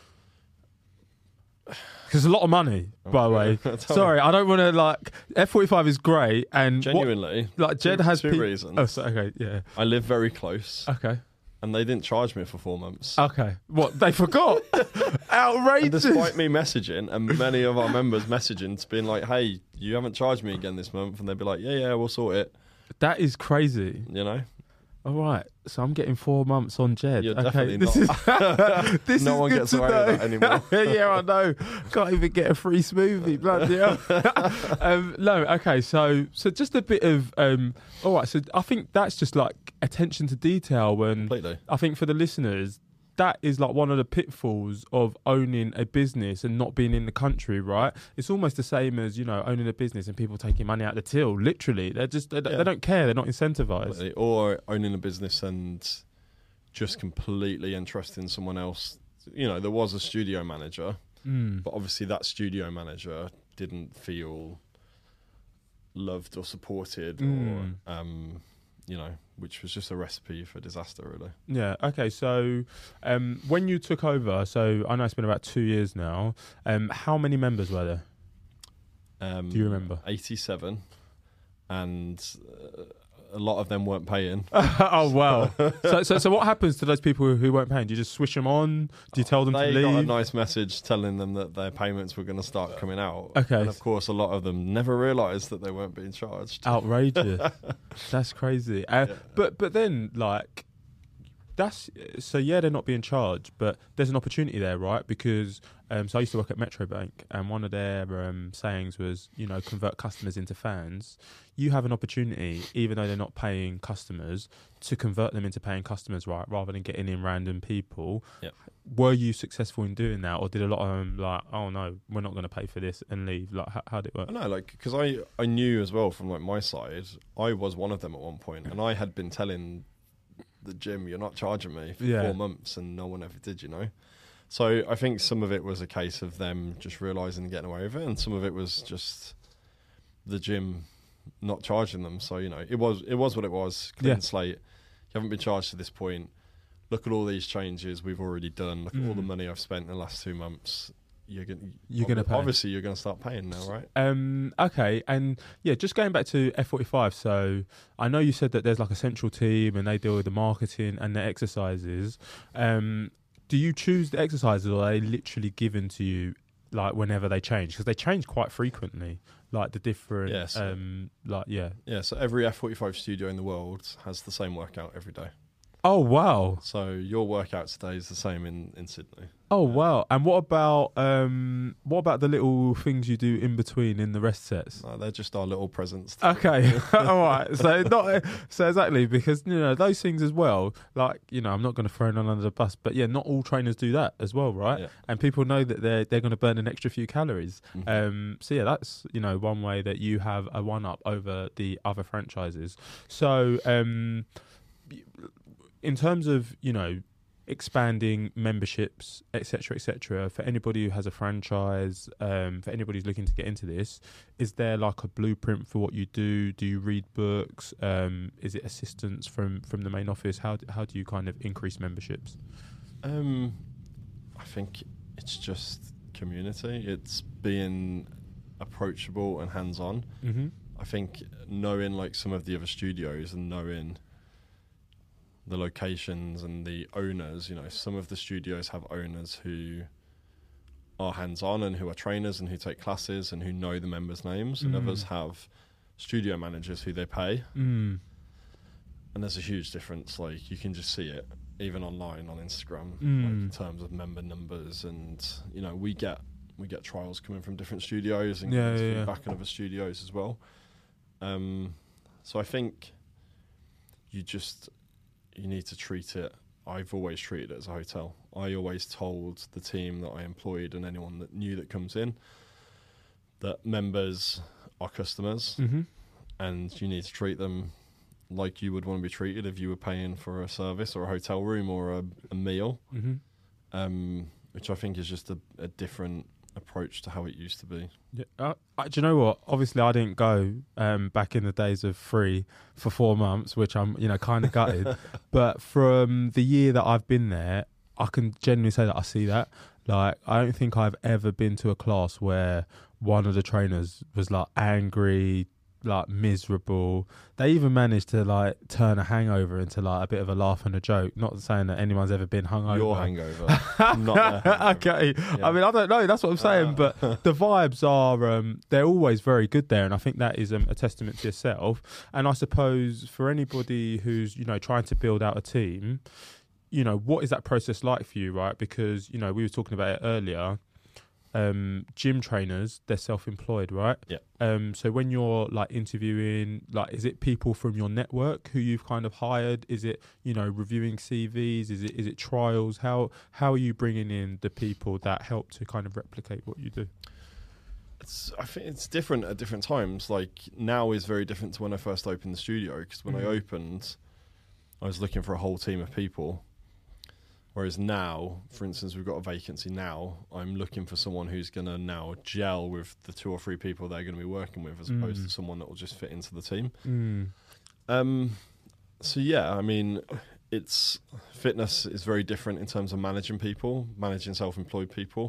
Because it's a lot of money, by the way. Tell me. Sorry, I don't want to like, F forty-five is great and what, Genuinely, like Jed two, has two peop- reasons. Oh, so, okay, yeah. I live very close, Okay. and they didn't charge me for four months. Okay. What, they forgot? And Outrageous. despite me messaging and many of our members messaging to being like, "Hey, you haven't charged me again this month," and they'd be like, "Yeah, yeah, we'll sort it." That is crazy. You know, All right. So I'm getting four months on Jed. You're okay. definitely This not. is this No is one good gets to away with know. that anymore. Yeah, I know. Can't even get a free smoothie. Bloody hell. um, no. Okay. So so just a bit of um. All right. So I think that's just like attention to detail. When completely. I think for the listeners, that is like one of the pitfalls of owning a business and not being in the country, right? It's almost the same as, you know, owning a business and people taking money out the till. Literally, they're just they, Yeah. they don't care. They're not incentivized. Completely. Or owning a business and just completely entrusting someone else. You know, there was a studio manager, Mm. but obviously that studio manager didn't feel loved or supported, Mm. or um, you know, which was just a recipe for disaster, really. Yeah. Okay. So, um, when you took over, so I know it's been about two years now. Um, how many members were there? Um, Do you remember? eighty-seven, and uh, a lot of them weren't paying. Oh wow! so, so, so what happens to those people who, who weren't paying? Do you just switch them on? Do you tell them they to leave? got a nice message telling them that their payments were going to start coming out. Okay. And of course, a lot of them never realised that they weren't being charged. Outrageous! That's crazy. Uh, Yeah. But but then like. That's so yeah, they're not being charged, but there's an opportunity there, right? Because um, so I used to work at Metro Bank, and one of their um, sayings was, you know, convert customers into fans. You have an opportunity, even though they're not paying customers, to convert them into paying customers, right? Rather than getting in random people. Yep. Were you successful in doing that, or did a lot of them like, oh no, we're not going to pay for this and leave? Like, how, how did it work? I know, like, because I, I knew as well from like my side, I was one of them at one point, and I had been telling the gym, you're not charging me for Yeah. four months, and no one ever did, you know. So I think some of it was a case of them just realising and getting away with it, and some of it was just the gym not charging them. So, you know, it was it was what it was. Clean Yeah. slate. You haven't been charged to this point. Look at all these changes we've already done. Look at all the Mm. money I've spent in the last two months. You're gonna You're gonna pay. obviously you're gonna start paying now, right? Um, okay, and yeah, just going back to F forty-five. So I know you said that there's like a central team and they deal with the marketing and the exercises. Um, do you choose the exercises, or are they literally given to you like whenever they change? Because they change quite frequently, like the different. Yes. Um, like yeah. Yeah, so every F forty-five studio in the world has the same workout every day. Oh wow. So your workout today is the same in, in Sydney. Oh wow. And what about um, what about the little things you do in between in the rest sets? No, they're just our little presents. Okay, all right. So not so exactly, because you know those things as well. Like, you know, I'm not going to throw none under the bus, but yeah, not all trainers do that as well, right? Yeah. And people know that they're they're going to burn an extra few calories. Mhm. Um, so yeah, that's, you know, one way that you have a one up over the other franchises. So um, in terms of, you know, expanding memberships, et cetera, et cetera, for anybody who has a franchise, um, for anybody who's looking to get into this, is there like a blueprint for what you do? Do you read books? Um, is it assistance from, from the main office? How do, how do you kind of increase memberships? Um, I think it's just community. It's being approachable and hands-on. Mm-hmm. I think knowing like some of the other studios and knowing the locations and the owners, you know, some of the studios have owners who are hands-on and who are trainers and who take classes and who know the members' names, and Mm. others have studio managers who they pay. Mm. And there's a huge difference. Like, you can just see it even online on Instagram, Mm. like in terms of member numbers. And you know, we get we get trials coming from different studios and Yeah, yeah, yeah, yeah. feedback in other studios as well. Um, so I think you just you need to treat it. I've always treated it as a hotel. I always told the team that I employed and anyone that new that comes in that members are customers, Mm-hmm. and you need to treat them like you would want to be treated if you were paying for a service or a hotel room or a, a meal, Mm-hmm. um, which I think is just a, a different approach to how it used to be. Yeah. Uh, uh, do you know what? Obviously, I didn't go um, back in the days of free for four months, which I'm, you know, kind of gutted. But from the year that I've been there, I can genuinely say that I see that. Like, I don't think I've ever been to a class where one of the trainers was like angry, like miserable. They even managed to like turn a hangover into like a bit of a laugh and a joke. Not saying that anyone's ever been hungover. Your hangover, not their hangover. Okay, Yeah. I mean, I don't know. That's what I'm saying, but the vibes are um, they're always very good there, and I think that is um, a testament to yourself. And I suppose for anybody who's, you know, trying to build out a team, you know, what is that process like for you, right? Because, you know, we were talking about it earlier. Um, gym trainers, they're self-employed, right? Yeah. Um, so when you're like interviewing, like, is it people from your network who you've kind of hired? Is it, you know, reviewing C Vs? Is it is it trials? How how are you bringing in the people that help to kind of replicate what you do? It's, I think it's different at different times. Like, now is very different to when I first opened the studio, because when Mhm. I opened, I was looking for a whole team of people. Whereas now, for instance, we've got a vacancy now. I'm looking for someone who's going to now gel with the two or three people they're going to be working with, as opposed Mm. to someone that will just fit into the team. Mm. Um, so yeah, I mean, it's fitness is very different in terms of managing people, managing self-employed people.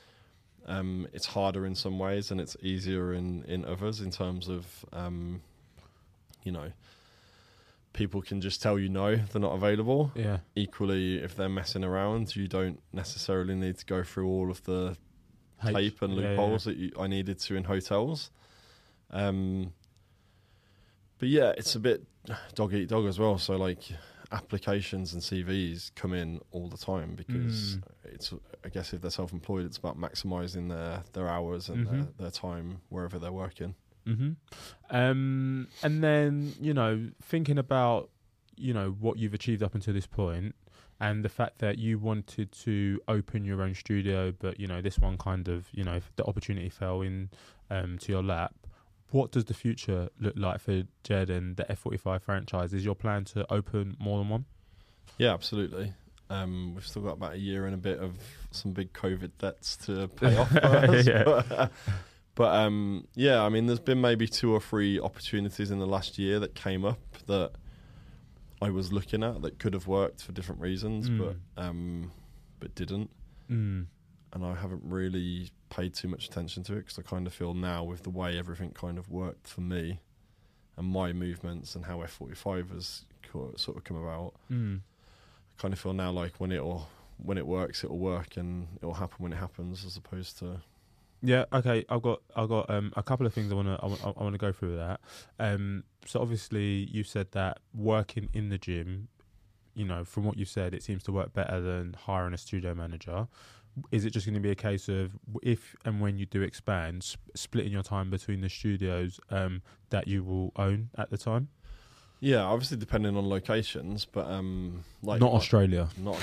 Um, it's harder in some ways and it's easier in, in others in terms of, um, you know, people can just tell you no, they're not available. Yeah. Equally, if they're messing around, you don't necessarily need to go through all of the H- tape and yeah, loopholes yeah. that you, I needed to in hotels. Um, but yeah, it's a bit dog eat dog as well. So like applications and C Vs come in all the time because Mm. it's, I guess if they're self-employed, it's about maximising their, their hours and Mm-hmm. their, their time wherever they're working. Mm-hmm. Um, and then, you know, thinking about, you know, what you've achieved up until this point and the fact that you wanted to open your own studio, but, you know, this one kind of, you know, the opportunity fell in um, to your lap. What does the future look like for Jed and the F forty-five franchise? Is your plan to open more than one? Yeah, absolutely. Um, we've still got about a year and a bit of some big COVID debts to pay off for us. Yeah. But, but um, yeah, I mean, there's been maybe two or three opportunities in the last year that came up that I was looking at that could have worked for different reasons, Mm. but um, but didn't. Mm. And I haven't really paid too much attention to it because I kind of feel now with the way everything kind of worked for me and my movements and how F forty-five has co- sort of come about, Mm. I kind of feel now like when it'll when it works, it'll work and it'll happen when it happens, as opposed to Yeah. Okay. I've got I've got um, a couple of things I want to I want I want to go through with that. Um, so obviously you said that working in the gym, you know, from what you said, it seems to work better than hiring a studio manager. Is it just going to be a case of if and when you do expand, sp- splitting your time between the studios um, that you will own at the time? yeah, obviously depending on locations, but um, like Not Australia. Not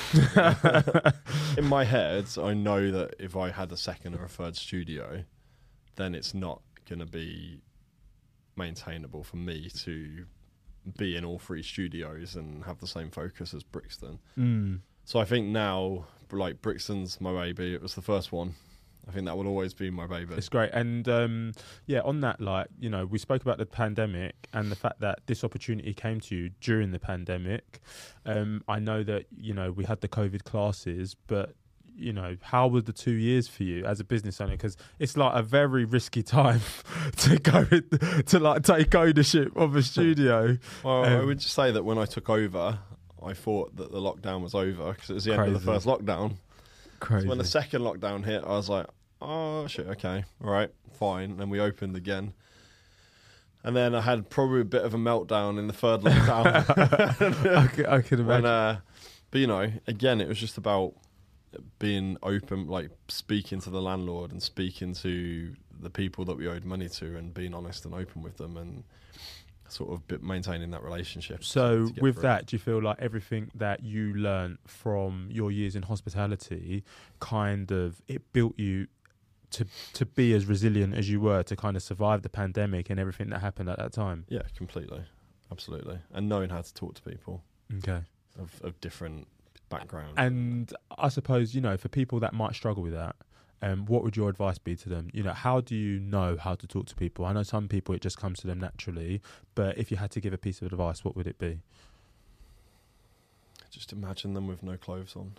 in my head, I know that if I had a second or a third studio, then it's not going to be maintainable for me to be in all three studios and have the same focus as Brixton. Mm. So I think now, like, Brixton's my baby. It was the first one. I think that will always be my baby. It's great. And um, yeah, on that, like, you know, we spoke about the pandemic and the fact that this opportunity came to you during the pandemic. Um, I know that, you know, we had the COVID classes, but, you know, how were the two years for you as a business owner? Because it's like a very risky time to go to like take ownership of a studio. Well, I Um, would just say that when I took over, I thought that the lockdown was over because it was the end of the Crazy. first lockdown. Crazy. So when the second lockdown hit, I was like, oh, shit, okay, all right, fine. And then we opened again. And then I had probably a bit of a meltdown in the third lockdown. I, can, I can imagine. When, uh, but, you know, again, it was just about being open, like speaking to the landlord and speaking to the people that we owed money to and being honest and open with them and sort of bit maintaining that relationship. So to get with through. that, do you feel like everything that you learned from your years in hospitality kind of it built you to to be as resilient as you were to kind of survive the pandemic and everything that happened at that time? Yeah, completely. Absolutely. And knowing how to talk to people Okay. of, of different backgrounds. And I suppose, you know, for people that might struggle with that, um, what would your advice be to them? You know, how do you know how to talk to people? I know some people it just comes to them naturally, but if you had to give a piece of advice, what would it be? Just imagine them with no clothes on.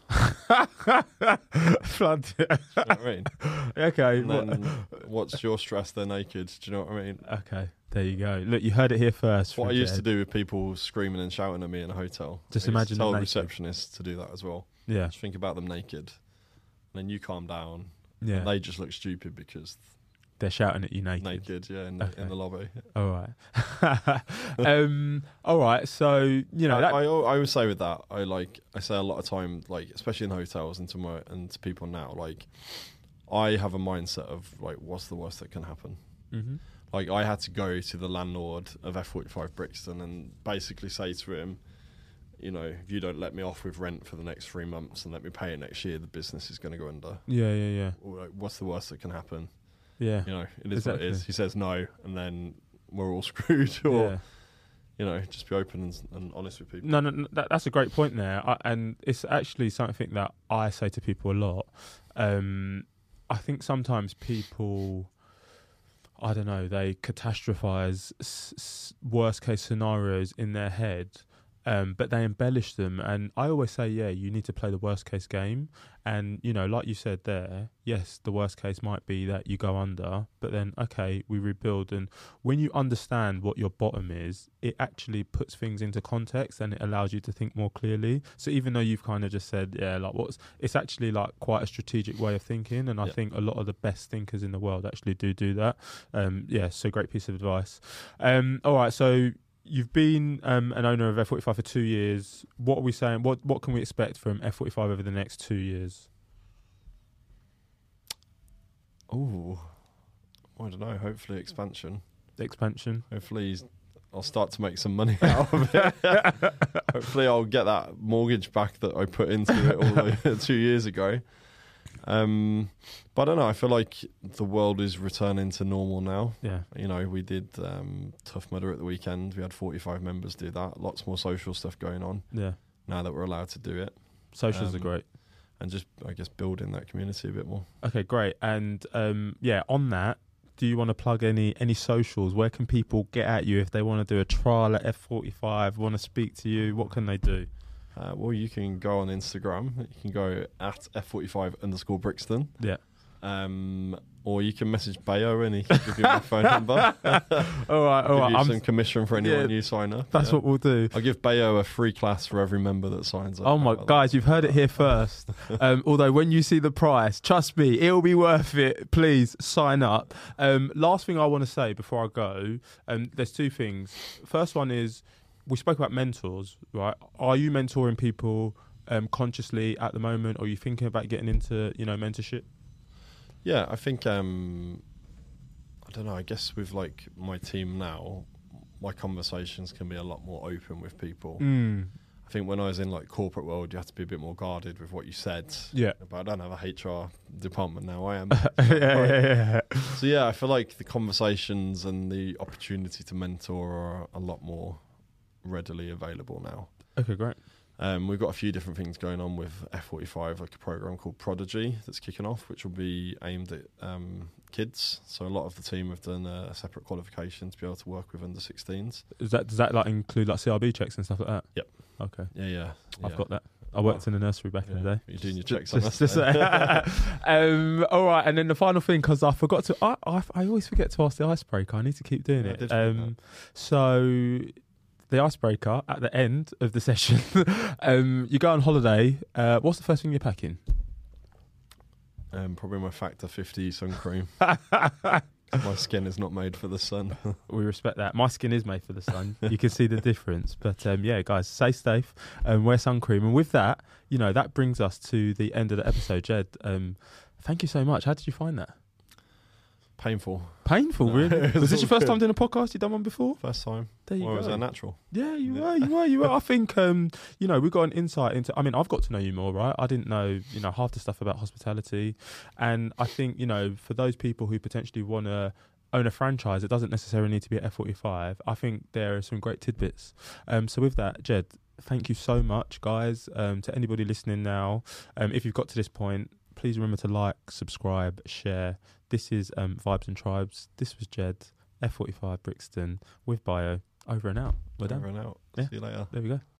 Flood. Do you know what I mean? Okay. And well- then what's your stress? They're naked. Do you know what I mean? Okay, there you go. Look, you heard it here first. It's what from I used to Jed. do with people screaming and shouting at me in a hotel. Just I used imagine to tell them the naked. receptionists to do that as well. Yeah, Just think about them naked. And then you calm down. yeah. And they just look stupid because They're shouting at you naked. naked, yeah, in the, Okay. in the lobby. All right. um. All right. So you know I, that. I, al- I always say with that, I like I say a lot of time, like especially in hotels and to my and to people now, like I have a mindset of like, what's the worst that can happen? Mhm. Like I had to go to the landlord of F forty-five Brixton and basically say to him, you know, if you don't let me off with rent for the next three months and let me pay it next year, the business is going to go under. Yeah, yeah, yeah, Or like, what's the worst that can happen? yeah. You know, it is what it is. Exactly. He says no, and then we're all screwed. Or yeah. you know, just be open and, and honest with people. No, no, no that, that's a great point there, I, and it's actually something that I say to people a lot. Um, I think sometimes people, I don't know, they catastrophize s- s- worst case scenarios in their head, um, but they embellish them. And I always say, yeah, you need to play the worst case game. And, you know, like you said there, yes, the worst case might be that you go under, but then, okay, we rebuild. And when you understand what your bottom is, it actually puts things into context and it allows you to think more clearly. So even though you've kind of just said, yeah, like what's, it's actually like quite a strategic way of thinking. And I Yeah. think a lot of the best thinkers in the world actually do do that. Um, yeah, so great piece of advice. Um, all right, so you've been um, an owner of F forty-five for two years. What are we saying? What what can we expect from F forty-five over the next two years? Oh, I don't know. Hopefully expansion. Expansion. Hopefully I'll start to make some money out of it. Hopefully I'll get that mortgage back that I put into it all the way two years ago. Um, but I don't know. I feel like the world is returning to normal now. Yeah. You know, we did um, Tough Mudder at the weekend. We had forty-five members do that. Lots more social stuff going on Yeah. now that we're allowed to do it. Socials Um, are great. And just, I guess, building that community a bit more. Okay, great. And um, yeah, on that, do you want to plug any any socials? Where can people get at you if they want to do a trial at F forty-five, want to speak to you? What can they do? Uh, well, you can go on Instagram. You can go at F forty-five underscore Brixton. Yeah. Um, or you can message Bayo and he can give you my phone number. all right, all I'll right. give you I'm, some commission for anyone yeah, new sign up. that's Yeah. what we'll do. I'll give Bayo a free class for every member that signs up. Oh my, How about guys, you've heard it here first. Um, although when you see the price, trust me, it'll be worth it. Please sign up. Um, last thing I want to say before I go, um, there's two things. First one is, we spoke about mentors, right? Are you mentoring people um, consciously at the moment, or are you thinking about getting into, you know, mentorship? Yeah, I think, um, I don't know, I guess with like my team now, my conversations can be a lot more open with people. Mm. I think when I was in like corporate world, you had to be a bit more guarded with what you said. Yeah. But I don't have a H R department now, I am. yeah, yeah, yeah, yeah. So yeah, I feel like the conversations and the opportunity to mentor are a lot more readily available now. Okay, great. Um, we've got a few different things going on with F forty-five, like a program called Prodigy that's kicking off, which will be aimed at um, kids. So a lot of the team have done a separate qualification to be able to work with under sixteens. Is that, does that like include like C R B checks and stuff like that? Yep. Okay. Yeah, yeah. I've yeah. got that. I worked in a nursery back Yeah, in the day. you're doing your Just- checks on just- us. just- um, all right, and then the final thing, because I forgot to, I, I I always forget to ask the icebreaker. I need to keep doing Yeah, I it. did forget Um, so the icebreaker at the end of the session, um, you go on holiday. Uh, what's the first thing you're packing? Um, probably my Factor fifty sun cream. My skin is not made for the sun. We respect that. My skin is made for the sun. You can see the difference. But um, yeah, guys, stay safe and wear sun cream. And with that, you know, that brings us to the end of the episode. Jed, um, thank you so much. How did you find that? Painful. Painful, No, really? it was Was this all your first good. time doing a podcast? You done one before? First time. There you Or go. was that natural? Yeah, you Yeah. were, you were, you were. I think, um, you know, we got an insight into, I mean, I've got to know you more, right? I didn't know, you know, half the stuff about hospitality. And I think, you know, for those people who potentially want to own a franchise, it doesn't necessarily need to be at F forty-five. I think there are some great tidbits. Um, so with that, Jed, thank you so much, guys. Um, to anybody listening now, um, if you've got to this point, please remember to like, subscribe, share. This is um, Vibes and Tribes. This was Jed, F forty-five Brixton, with Bayo. Over and out. We're done. Over and out. Yeah. See you later. There we go.